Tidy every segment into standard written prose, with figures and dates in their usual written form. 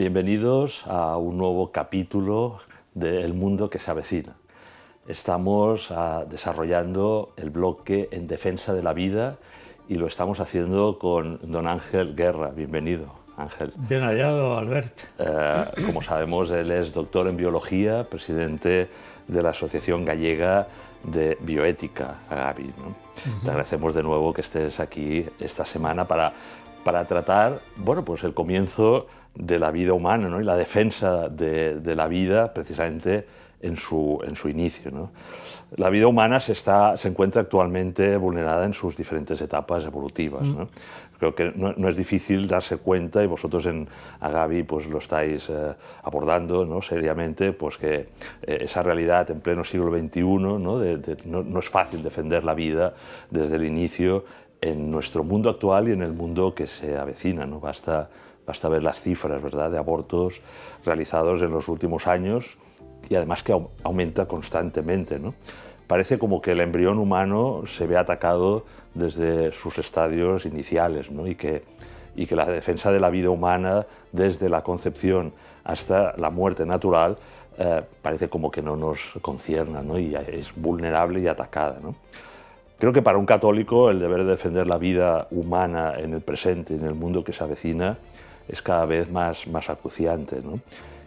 Bienvenidos a un nuevo capítulo de El mundo que se avecina. Estamos desarrollando el bloque en defensa de la vida y lo estamos haciendo con don Ángel Guerra. Bienvenido, Ángel. Bien hallado, Albert. Como sabemos, él es doctor en biología, presidente de la Asociación Gallega de Bioética, AGABI, ¿no? Te agradecemos de nuevo que estés aquí esta semana para tratar, bueno, pues el comienzo de la vida humana, ¿no? Y la defensa de la vida precisamente en su inicio, ¿no? La vida humana se encuentra actualmente vulnerada en sus diferentes etapas evolutivas, ¿no? Creo que no es difícil darse cuenta, y vosotros en AGABI pues lo estáis abordando, ¿no? Seriamente, pues que esa realidad en pleno siglo XXI, ¿no? No es fácil defender la vida desde el inicio en nuestro mundo actual y en el mundo que se avecina, ¿no? Basta ver las cifras, ¿verdad?, de abortos realizados en los últimos años, y además que aumenta constantemente, ¿no? Parece como que el embrión humano se ve atacado desde sus estadios iniciales, ¿no? y que la defensa de la vida humana desde la concepción hasta la muerte natural parece como que no nos concierna, ¿no? Y es vulnerable y atacada, ¿no? Creo que para un católico el deber de defender la vida humana en el presente y en el mundo que se avecina es cada vez más acuciante, ¿no?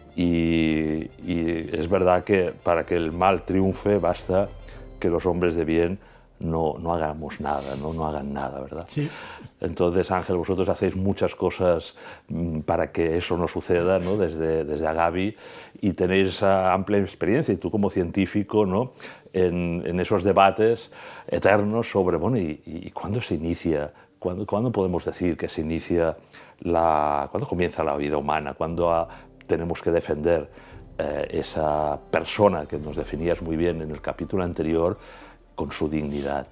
Y es verdad que para que el mal triunfe basta que los hombres de bien no hagamos nada, no hagan nada, ¿verdad? Sí. Entonces, Ángel, vosotros hacéis muchas cosas para que eso no suceda, ¿no? Desde AGABI, y tenéis esa amplia experiencia, y tú como científico, ¿no? en esos debates eternos sobre, bueno, ¿y cuándo se inicia? ¿Cuándo podemos decir que se inicia cuándo comienza la vida humana? ¿Cuándo tenemos que defender esa persona que nos definías muy bien en el capítulo anterior con su dignidad?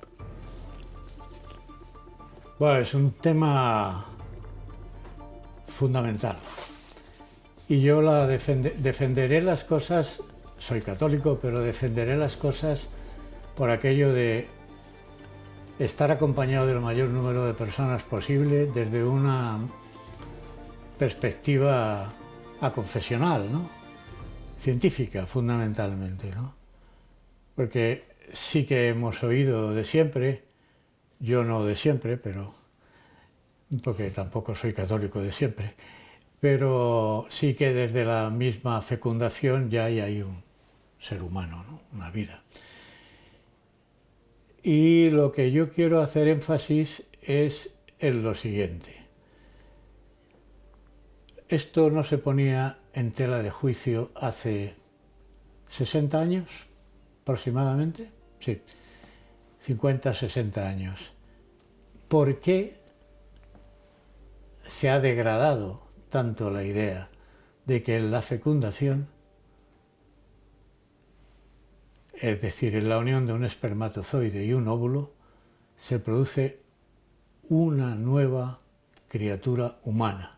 Bueno, es un tema fundamental. Y yo defenderé las cosas, soy católico, pero defenderé las cosas por aquello de estar acompañado del mayor número de personas posible desde una perspectiva aconfesional, ¿no? Científica, fundamentalmente, ¿no? Porque sí que hemos oído de siempre, yo no de siempre, pero porque tampoco soy católico de siempre, pero sí que desde la misma fecundación ya hay ahí un ser humano, ¿no? Una vida. Y lo que yo quiero hacer énfasis es en lo siguiente. Esto no se ponía en tela de juicio hace 60 años, aproximadamente. Sí, 50, 60 años. ¿Por qué se ha degradado tanto la idea de que en la fecundación, es decir, en la unión de un espermatozoide y un óvulo, se produce una nueva criatura humana?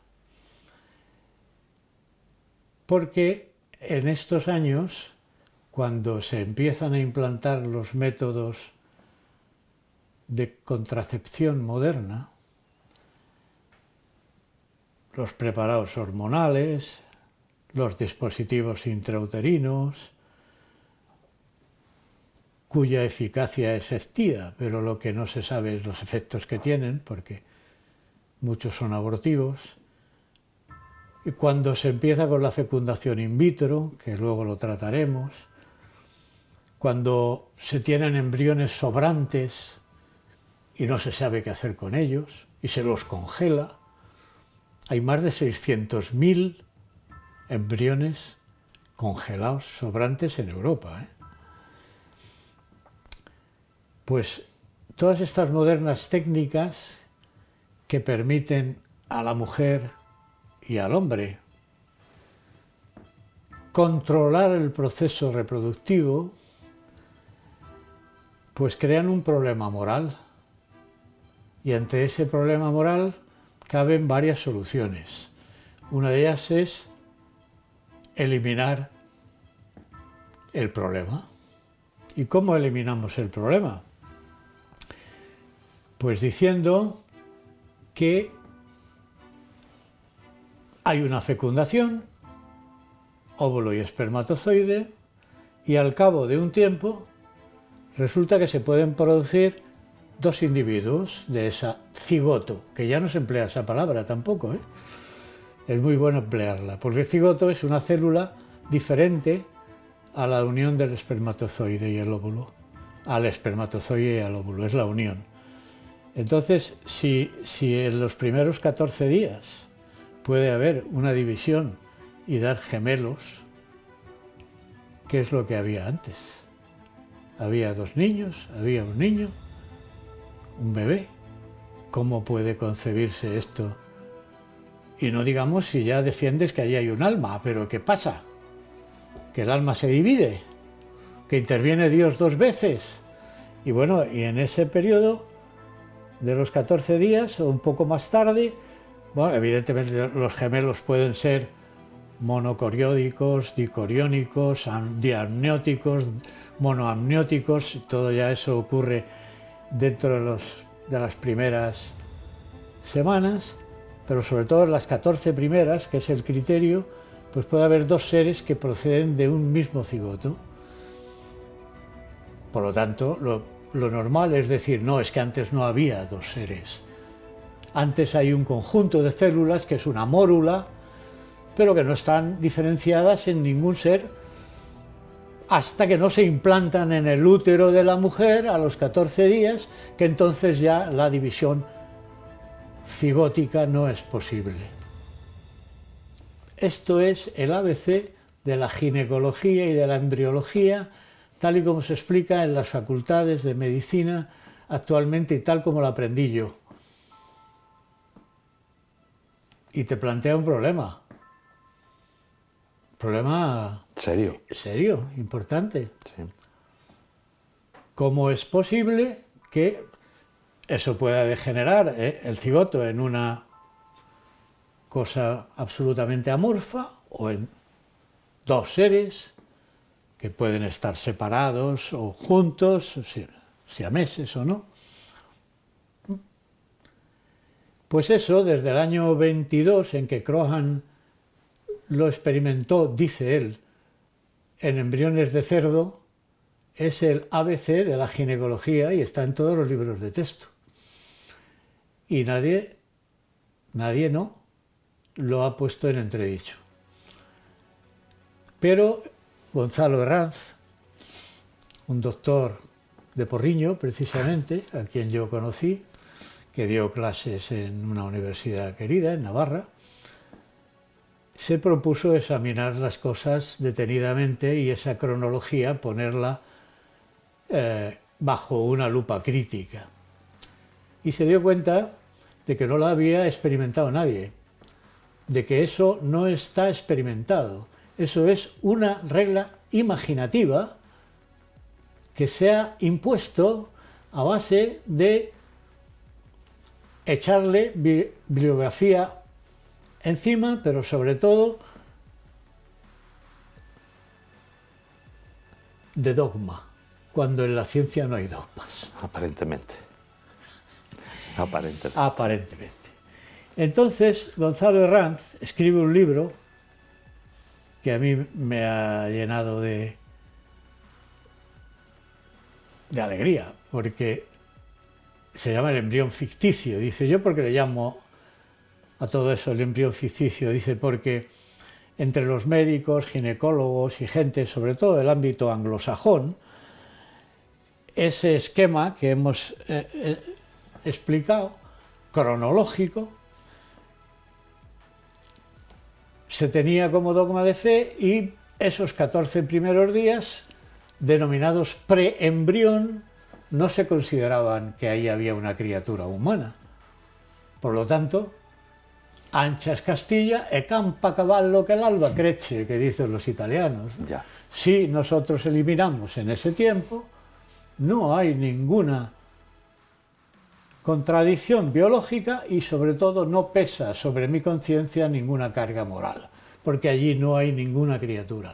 Porque en estos años, cuando se empiezan a implantar los métodos de contracepción moderna, los preparados hormonales, los dispositivos intrauterinos, cuya eficacia es efectiva, pero lo que no se sabe es los efectos que tienen, porque muchos son abortivos. Y cuando se empieza con la fecundación in vitro, que luego lo trataremos, cuando se tienen embriones sobrantes y no se sabe qué hacer con ellos, y se los congela, hay más de 600.000 embriones congelados sobrantes en Europa, ¿eh? Pues todas estas modernas técnicas que permiten a la mujer y al hombre controlar el proceso reproductivo, pues crean un problema moral. Y ante ese problema moral caben varias soluciones. Una de ellas es eliminar el problema. ¿Y cómo eliminamos el problema? Pues diciendo que hay una fecundación, óvulo y espermatozoide, y al cabo de un tiempo resulta que se pueden producir dos individuos de esa cigoto, que ya no se emplea esa palabra tampoco, ¿eh? Es muy bueno emplearla, porque el cigoto es una célula diferente a la unión del espermatozoide y el óvulo, al espermatozoide y al óvulo, es la unión. Entonces, si en los primeros 14 días puede haber una división y dar gemelos, ¿qué es lo que había antes? Había dos niños, había un niño, un bebé. ¿Cómo puede concebirse esto? Y no digamos si ya defiendes que allí hay un alma, pero ¿qué pasa? Que el alma se divide, que interviene Dios dos veces. Y bueno, y en ese periodo de los 14 días o un poco más tarde, bueno, evidentemente los gemelos pueden ser monocoriódicos, dicoriónicos, diamnióticos, monoamnióticos, todo ya eso ocurre dentro de las primeras semanas, pero sobre todo en las 14 primeras, que es el criterio, pues puede haber dos seres que proceden de un mismo cigoto. Por lo tanto, lo normal es decir, no, es que antes no había dos seres. Antes hay un conjunto de células que es una mórula, pero que no están diferenciadas en ningún ser hasta que no se implantan en el útero de la mujer a los 14 días, que entonces ya la división cigótica no es posible. Esto es el ABC de la ginecología y de la embriología, tal y como se explica en las facultades de medicina actualmente y tal como lo aprendí yo. Y te plantea un problema. Problema serio. Serio, importante. Sí. ¿Cómo es posible que eso pueda degenerar el cigoto en una cosa absolutamente amorfa o en dos seres que pueden estar separados o juntos, siameses o no? Pues eso, desde el año 22, en que Croghan lo experimentó, dice él, en embriones de cerdo, es el ABC de la ginecología y está en todos los libros de texto. Y nadie no lo ha puesto en entredicho. Pero Gonzalo Herranz, un doctor de Porriño, precisamente, a quien yo conocí, que dio clases en una universidad querida, en Navarra, se propuso examinar las cosas detenidamente y esa cronología ponerla bajo una lupa crítica. Y se dio cuenta de que no la había experimentado nadie, de que eso no está experimentado. Eso es una regla imaginativa que se ha impuesto a base de echarle bibliografía encima, pero sobre todo de dogma, cuando en la ciencia no hay dogmas. Aparentemente. Aparentemente. Entonces, Gonzalo Herranz escribe un libro que a mí me ha llenado de alegría, porque se llama El embrión ficticio. Dice, yo porque le llamo a todo eso el embrión ficticio, dice, porque entre los médicos, ginecólogos y gente, sobre todo del ámbito anglosajón, ese esquema que hemos explicado, cronológico, se tenía como dogma de fe y esos 14 primeros días, denominados preembrión, no se consideraban que ahí había una criatura humana. Por lo tanto, ancha es Castilla e campa cavallo que l'alba crece, que dicen los italianos. Ya. Si nosotros eliminamos en ese tiempo, no hay ninguna contradicción biológica y sobre todo no pesa sobre mi conciencia ninguna carga moral, porque allí no hay ninguna criatura,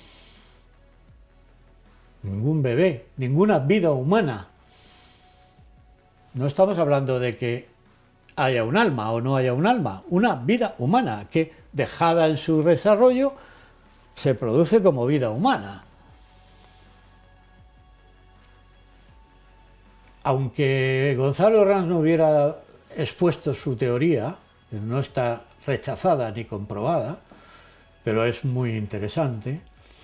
ningún bebé, ninguna vida humana. No estamos hablando de que haya un alma o no haya un alma, una vida humana que dejada en su desarrollo, se produce como vida humana. Aunque Gonzalo Herranz no hubiera expuesto su teoría, que no está rechazada ni comprobada, pero es muy interesante,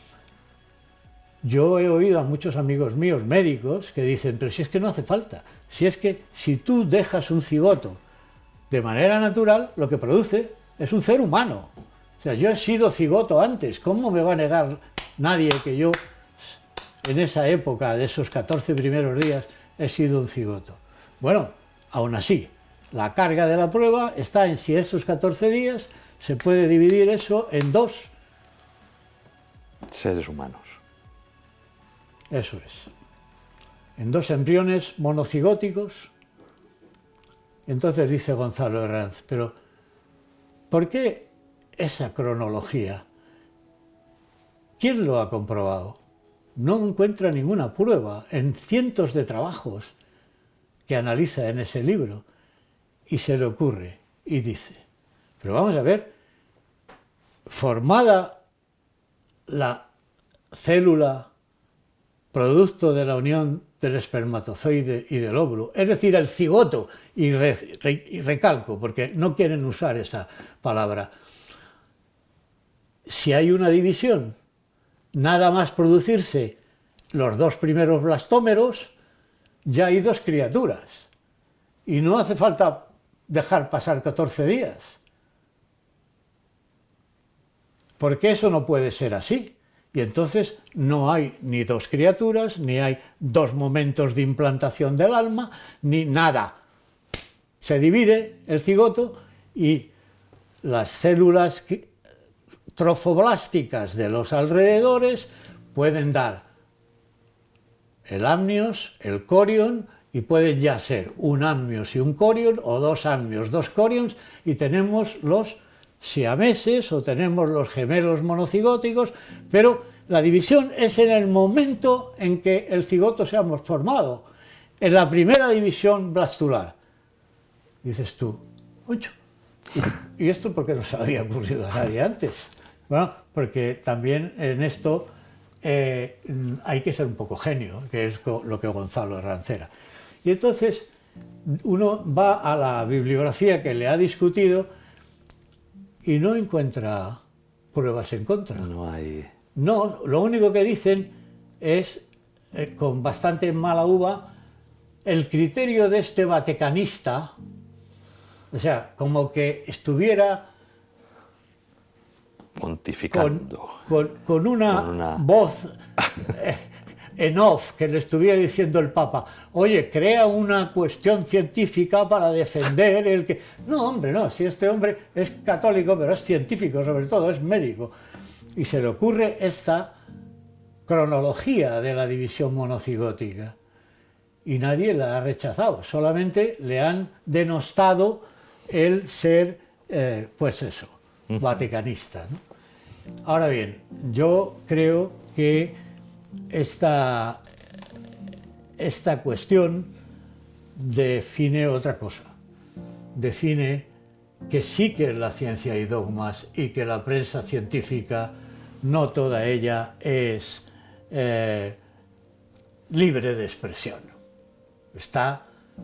yo he oído a muchos amigos míos médicos que dicen, pero si es que no hace falta, si es que si tú dejas un cigoto de manera natural, lo que produce es un ser humano. O sea, yo he sido cigoto antes, ¿cómo me va a negar nadie que yo en esa época de esos 14 primeros días he sido un cigoto? Bueno, aún así, la carga de la prueba está en si esos 14 días se puede dividir eso en 2 seres humanos. Eso es. En 2 embriones monocigóticos. Entonces dice Gonzalo Herranz, pero ¿por qué esa cronología? ¿Quién lo ha comprobado? No encuentra ninguna prueba en cientos de trabajos que analiza en ese libro. Y se le ocurre y dice, pero vamos a ver, formada la célula producto de la unión del espermatozoide y del óvulo, es decir, el cigoto, y recalco, porque no quieren usar esa palabra. Si hay una división, nada más producirse los 2 primeros blastómeros, ya hay 2 criaturas. Y no hace falta dejar pasar 14 días. Porque eso no puede ser así. Y entonces no hay ni 2 criaturas, ni hay 2 momentos de implantación del alma, ni nada. Se divide el cigoto y las células trofoblásticas de los alrededores pueden dar el amnios, el corion, y pueden ya ser un amnios y un corion, o 2 amnios, 2 corions, y tenemos los siameses o tenemos los gemelos monocigóticos, pero la división es en el momento en que el cigoto se ha formado, en la primera división blastular. Dices tú, mucho. ¿Y esto por qué no se había ocurrido a nadie antes? Bueno, porque también en esto hay que ser un poco genio, que es lo que Gonzalo Herranz era. Y entonces uno va a la bibliografía que le ha discutido y no encuentra pruebas en contra. No hay. No, lo único que dicen es, con bastante mala uva, el criterio de este vaticanista, o sea, como que estuviera pontificando. Con una voz en off que le estuviera diciendo el Papa, oye, crea una cuestión científica para defender el que... No, hombre, no, si este hombre es católico, pero es científico, sobre todo, es médico. Y se le ocurre esta cronología de la división monocigótica. Y nadie la ha rechazado, solamente le han denostado el ser, pues eso, vaticanista, ¿no? Ahora bien, yo creo que esta cuestión define otra cosa. Define que sí que en la ciencia hay dogmas y que la prensa científica, no toda ella es libre de expresión. Está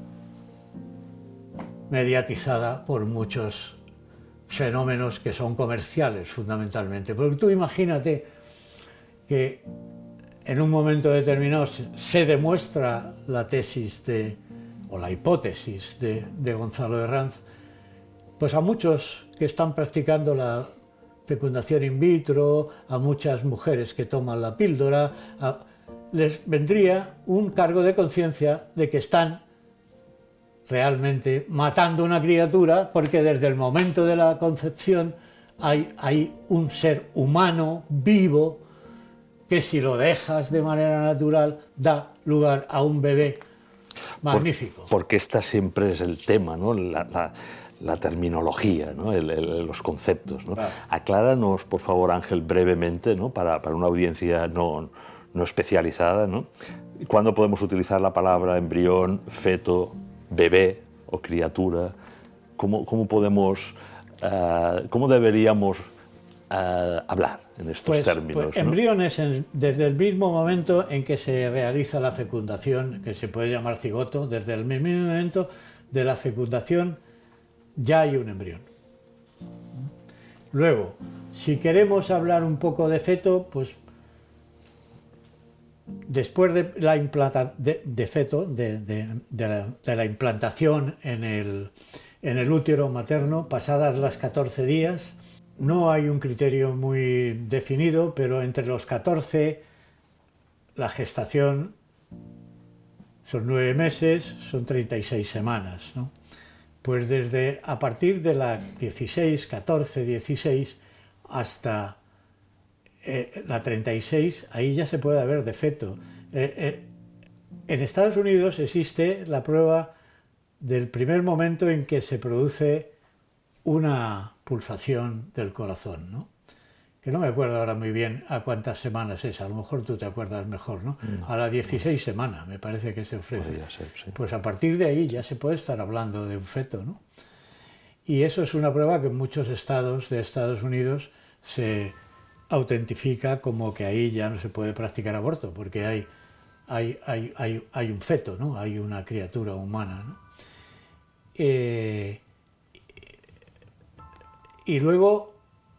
mediatizada por muchos fenómenos que son comerciales fundamentalmente. Porque tú imagínate que en un momento determinado se demuestra la tesis o la hipótesis de Gonzalo Herranz, pues a muchos que están practicando la fecundación in vitro, a muchas mujeres que toman la píldora, les vendría un cargo de conciencia de que están realmente matando una criatura, porque desde el momento de la concepción hay un ser humano vivo que, si lo dejas de manera natural, da lugar a un bebé magnífico. Porque esta siempre es el tema, ¿no? La terminología, ¿no? Los conceptos, ¿no? Claro. Acláranos, por favor, Ángel, brevemente, ¿no? para una audiencia no especializada, ¿no? ¿Cuándo podemos utilizar la palabra embrión, feto, bebé o criatura? ¿Cómo podemos ¿Cómo deberíamos hablar en estos términos? Pues embriones, desde el mismo momento en que se realiza la fecundación, que se puede llamar cigoto, desde el mismo momento de la fecundación ya hay un embrión. Luego, si queremos hablar un poco de feto, pues después de la la implantación en el útero materno, pasadas las 14 días, no hay un criterio muy definido, pero entre los 14 la gestación son 9 meses, son 36 semanas, ¿no? Pues a partir de la 16, 14, 16 hasta la 36, ahí ya se puede hablar de feto. En Estados Unidos existe la prueba del primer momento en que se produce una pulsación del corazón, ¿no? Que no me acuerdo ahora muy bien a cuántas semanas es, a lo mejor tú te acuerdas mejor, ¿no? A las 16 semanas me parece que se ofrece. Podría ser, sí. Pues a partir de ahí ya se puede estar hablando de un feto, ¿no? Y eso es una prueba que en muchos estados de Estados Unidos se autentifica como que ahí ya no se puede practicar aborto, porque hay un feto, ¿no? Hay una criatura humana, ¿no? Y luego,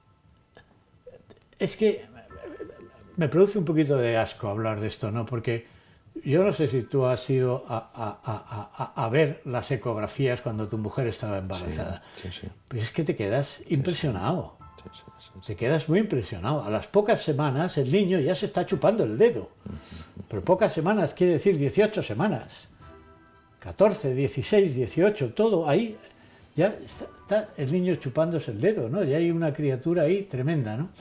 es que me produce un poquito de asco hablar de esto, ¿no? Porque yo no sé si tú has ido a ver las ecografías cuando tu mujer estaba embarazada. Sí, sí. Pero es que te quedas impresionado. Sí. Te quedas muy impresionado. A las pocas semanas el niño ya se está chupando el dedo. Pero pocas semanas quiere decir 18 semanas. 14, 16, 18, todo ahí. Ya está el niño chupándose el dedo, ¿no? Ya hay una criatura ahí tremenda, ¿no?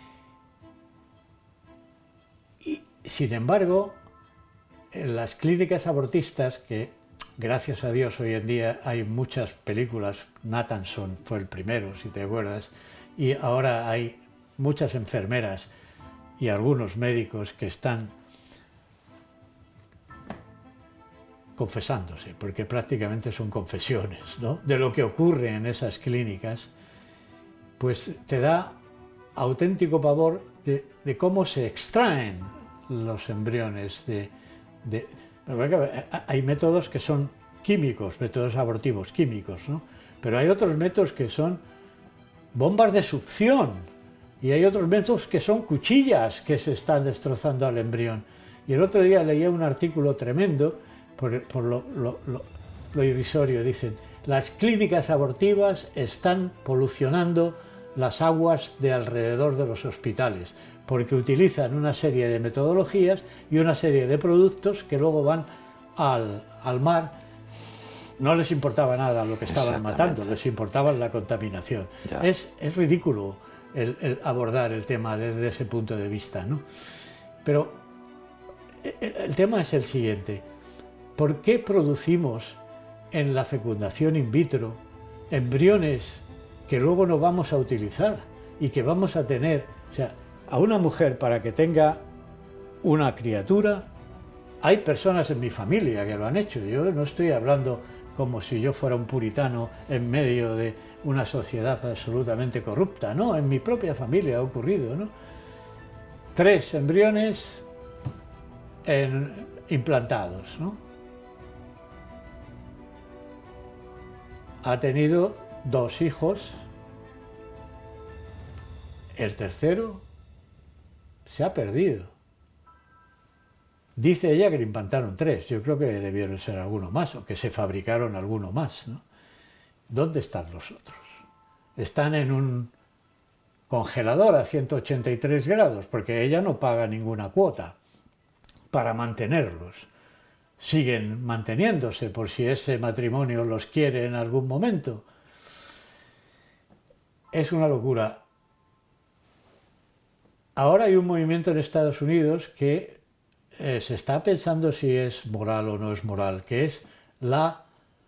Y, sin embargo, en las clínicas abortistas, que gracias a Dios hoy en día hay muchas películas, Nathanson fue el primero, si te acuerdas, y ahora hay muchas enfermeras y algunos médicos que están confesándose, porque prácticamente son confesiones, ¿no?, de lo que ocurre en esas clínicas, pues te da auténtico pavor de cómo se extraen los embriones. Hay métodos que son químicos, métodos abortivos químicos, ¿no? Pero hay otros métodos que son bombas de succión y hay otros métodos que son cuchillas que se están destrozando al embrión. Y el otro día leía un artículo tremendo por lo irrisorio. Dicen: las clínicas abortivas están polucionando las aguas de alrededor de los hospitales, porque utilizan una serie de metodologías y una serie de productos que luego van al mar. No les importaba nada lo que estaban matando, les importaba la contaminación. Es ridículo el abordar el tema desde ese punto de vista, ¿no? Pero el tema es el siguiente: ¿por qué producimos en la fecundación in vitro embriones que luego no vamos a utilizar y que vamos a tener? O sea, a una mujer, para que tenga una criatura, hay personas en mi familia que lo han hecho. Yo no estoy hablando como si yo fuera un puritano en medio de una sociedad absolutamente corrupta, no, en mi propia familia ha ocurrido, ¿no? 3 embriones implantados, ¿no? Ha tenido 2 hijos, el tercero se ha perdido. Dice ella que le implantaron 3, yo creo que debieron ser alguno más, o que se fabricaron alguno más, ¿no? ¿Dónde están los otros? Están en un congelador a 183 grados, porque ella no paga ninguna cuota para mantenerlos. Siguen manteniéndose por si ese matrimonio los quiere en algún momento. Es una locura. Ahora hay un movimiento en Estados Unidos que se está pensando si es moral o no es moral, que es la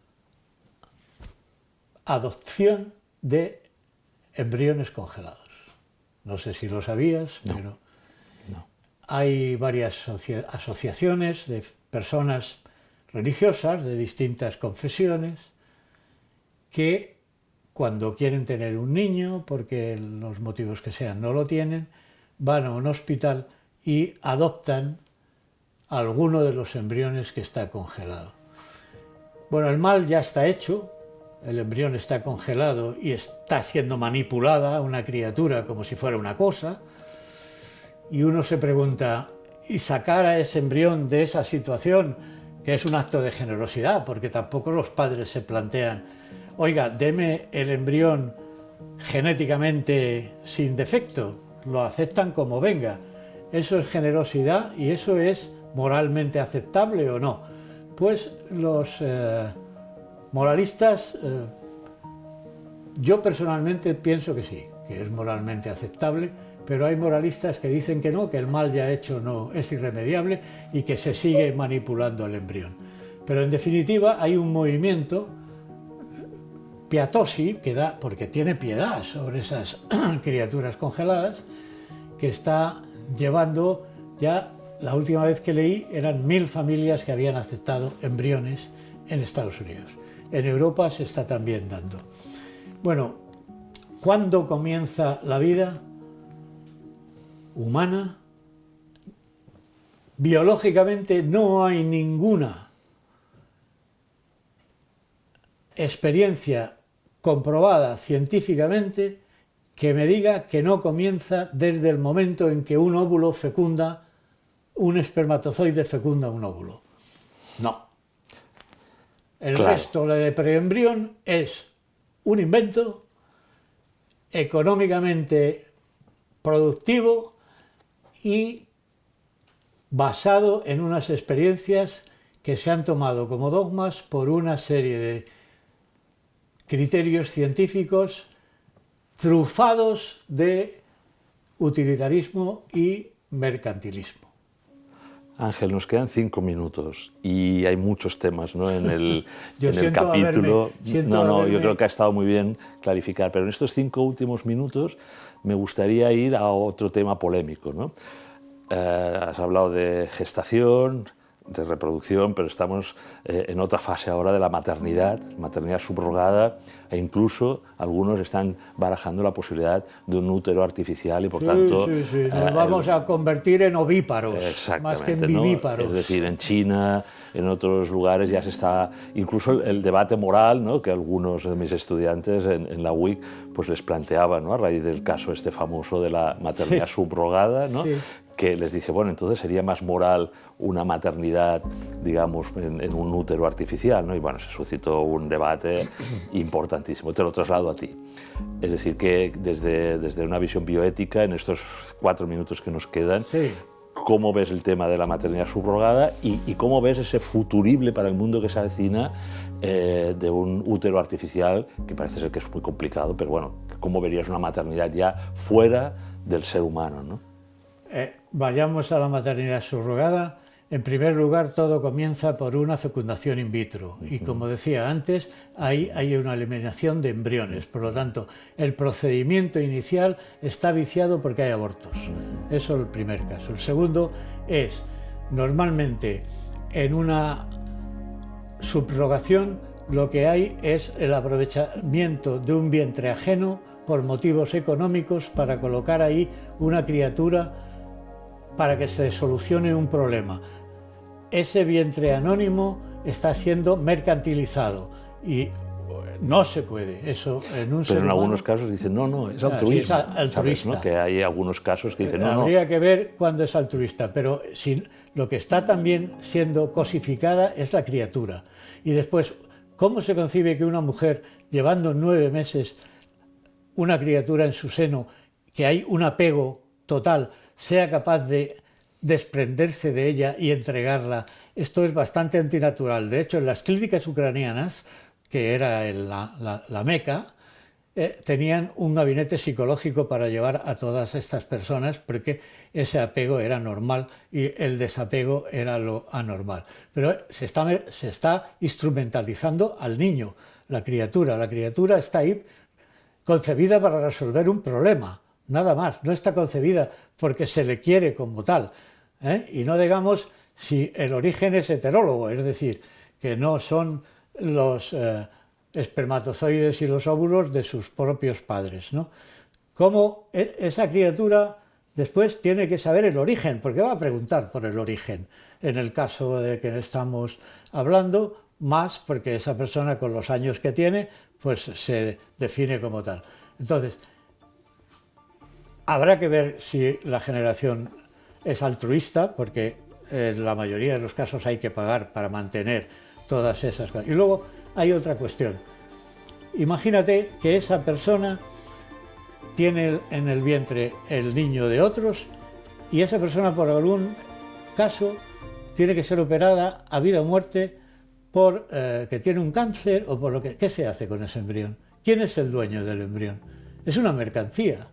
adopción de embriones congelados. No sé si lo sabías, pero hay varias asociaciones de personas religiosas de distintas confesiones que cuando quieren tener un niño, porque los motivos que sean no lo tienen, van a un hospital y adoptan alguno de los embriones que está congelado. Bueno, el mal ya está hecho, el embrión está congelado y está siendo manipulada una criatura como si fuera una cosa, y uno se pregunta, ¿y sacar a ese embrión de esa situación, que es un acto de generosidad, porque tampoco los padres se plantean, oiga, deme el embrión genéticamente sin defecto, lo aceptan como venga? ¿Eso es generosidad y eso es moralmente aceptable o no? Pues los moralistas, yo personalmente pienso que sí, que es moralmente aceptable, pero hay moralistas que dicen que no, que el mal ya hecho no es irremediable y que se sigue manipulando el embrión. Pero en definitiva hay un movimiento pietosi, que da, porque tiene piedad sobre esas criaturas congeladas, que está llevando ya, la última vez que leí, eran 1000 familias que habían aceptado embriones en Estados Unidos. En Europa se está también dando. Bueno, ¿cuándo comienza la vida humana? Biológicamente no hay ninguna experiencia comprobada científicamente que me diga que no comienza desde el momento en que un óvulo fecunda, un espermatozoide fecunda un óvulo. No. El resto de preembrión es un invento económicamente productivo y basado en unas experiencias que se han tomado como dogmas por una serie de criterios científicos trufados de utilitarismo y mercantilismo. Ángel, nos quedan 5 minutos y hay muchos temas, ¿no? en el capítulo. Yo creo que ha estado muy bien clarificar, pero en estos 5 últimos minutos me gustaría ir a otro tema polémico, ¿no? Has hablado de gestación, de reproducción, pero estamos en otra fase ahora de la maternidad subrogada, e incluso algunos están barajando la posibilidad de un útero artificial y por tanto... Nos vamos a convertir en ovíparos, más que en vivíparos. ¿No? Es decir, en China, en otros lugares ya se está... Incluso el debate moral, ¿no? Que algunos de mis estudiantes en la UIC pues les planteaban, ¿no? A raíz del caso este famoso de la maternidad subrogada, ¿no? Que les dije, bueno, entonces sería más moral una maternidad, digamos, en un útero artificial, ¿no? Y bueno, se suscitó un debate importantísimo. Te lo traslado a ti. Es decir, que desde una visión bioética, en estos 4 minutos que nos quedan, ¿cómo ves el tema de la maternidad subrogada y cómo ves ese futurible para el mundo que se avecina de un útero artificial, que parece ser que es muy complicado, pero bueno, ¿cómo verías una maternidad ya fuera del ser humano, ¿no? Vayamos a la maternidad subrogada. En primer lugar, todo comienza por una fecundación in vitro y, como decía antes, ahí hay una eliminación de embriones. Por lo tanto, el procedimiento inicial está viciado porque hay abortos. Eso es el primer caso. El segundo es, normalmente, en una subrogación, lo que hay es el aprovechamiento de un vientre ajeno por motivos económicos para colocar ahí una criatura para que se solucione un problema. Ese vientre anónimo está siendo mercantilizado y no se puede eso en un ser humano. Pero en algunos casos dicen, no, es altruismo. Es altruista. ¿Sabes, no? Que hay algunos casos que dicen, Habría que ver cuándo es altruista, pero lo que está también siendo cosificada es la criatura. Y después, ¿cómo se concibe que una mujer, llevando 9 meses una criatura en su seno, que hay un apego total, sea capaz de desprenderse de ella y entregarla? Esto es bastante antinatural. De hecho, en las clínicas ucranianas, que era la Meca, tenían un gabinete psicológico para llevar a todas estas personas, porque ese apego era normal y el desapego era lo anormal. Pero se está instrumentalizando al niño, la criatura. La criatura está ahí concebida para resolver un problema. Nada más, no está concebida porque se le quiere como tal, y no digamos si el origen es heterólogo, es decir, que no son los espermatozoides y los óvulos de sus propios padres, ¿no? Cómo esa criatura después tiene que saber el origen, porque va a preguntar por el origen, en el caso de que estamos hablando, más porque esa persona con los años que tiene, pues se define como tal. Entonces, habrá que ver si la generación es altruista, porque en la mayoría de los casos hay que pagar para mantener todas esas cosas. Y luego hay otra cuestión. Imagínate que esa persona tiene en el vientre el niño de otros y esa persona por algún caso tiene que ser operada a vida o muerte por que tiene un cáncer o por lo que... ¿Qué se hace con ese embrión? ¿Quién es el dueño del embrión? Es una mercancía.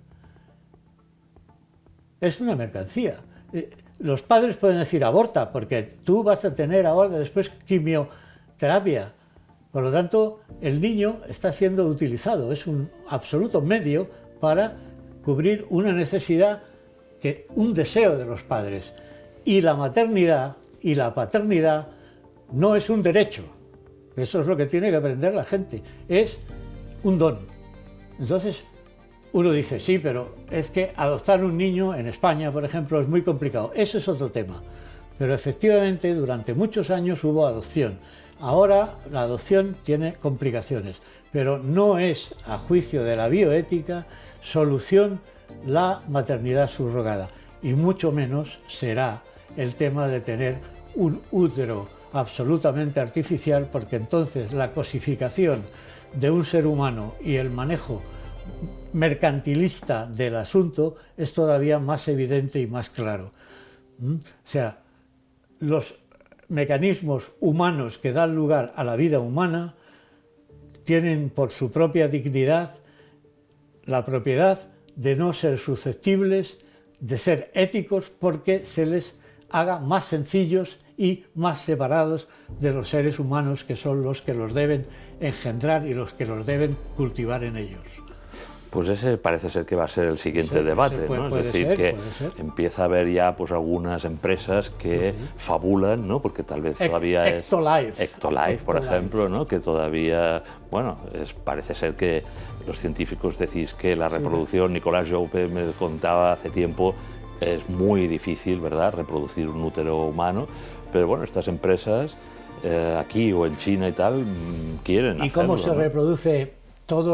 Es una mercancía. Los padres pueden decir aborta porque tú vas a tener ahora después quimioterapia. Por lo tanto, el niño está siendo utilizado, es un absoluto medio para cubrir una necesidad, un deseo de los padres. Y la maternidad y la paternidad no es un derecho, eso es lo que tiene que aprender la gente, es un don. Entonces, uno dice, sí, pero es que adoptar un niño en España, por ejemplo, es muy complicado. Eso es otro tema. Pero efectivamente, durante muchos años hubo adopción. Ahora la adopción tiene complicaciones, pero no es, a juicio de la bioética, solución la maternidad subrogada. Y mucho menos será el tema de tener un útero absolutamente artificial, porque entonces la cosificación de un ser humano y el manejo mercantilista del asunto es todavía más evidente y más claro. O sea, los mecanismos humanos que dan lugar a la vida humana tienen por su propia dignidad la propiedad de no ser susceptibles, de ser éticos, porque se les haga más sencillos y más separados de los seres humanos, que son los que los deben engendrar y los que los deben cultivar en ellos. Pues ese parece ser que va a ser el siguiente debate, ¿no? Es decir, que empieza a haber ya pues algunas empresas que fabulan, ¿no? Porque tal vez todavía Ectolife, por ejemplo, ¿no? Que todavía, bueno, parece ser que los científicos decís que la reproducción, Nicolás Joupe me contaba hace tiempo, es muy difícil, ¿verdad?, reproducir un útero humano, pero bueno, estas empresas aquí o en China y tal quieren hacerlo. ¿Y cómo se reproduce todo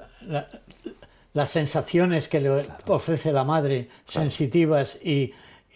las sensaciones que le ofrece la madre, sensitivas y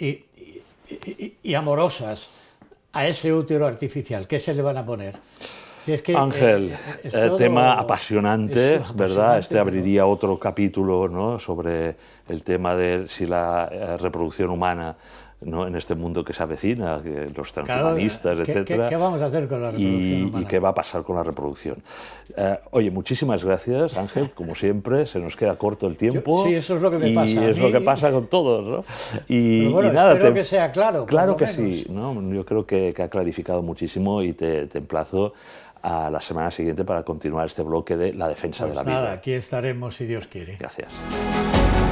amorosas, a ese útero artificial? ¿Qué se le van a poner? Es que, Ángel, tema apasionante, ¿verdad? Este abriría otro capítulo, ¿no?, sobre el tema de si la reproducción humana, ¿no?, en este mundo que se avecina, los transhumanistas, etcétera. ¿Qué vamos a hacer con la reproducción humana? Y qué va a pasar con la reproducción. Oye, muchísimas gracias, Ángel, como siempre, se nos queda corto el tiempo. Sí, eso es lo que me pasa. Y es lo que pasa con todos, ¿no? Pero bueno, espero que sea claro. Claro que sí, ¿no? Yo creo que ha clarificado muchísimo y te emplazo a la semana siguiente para continuar este bloque de la defensa de la vida. Nada, aquí estaremos si Dios quiere. Gracias.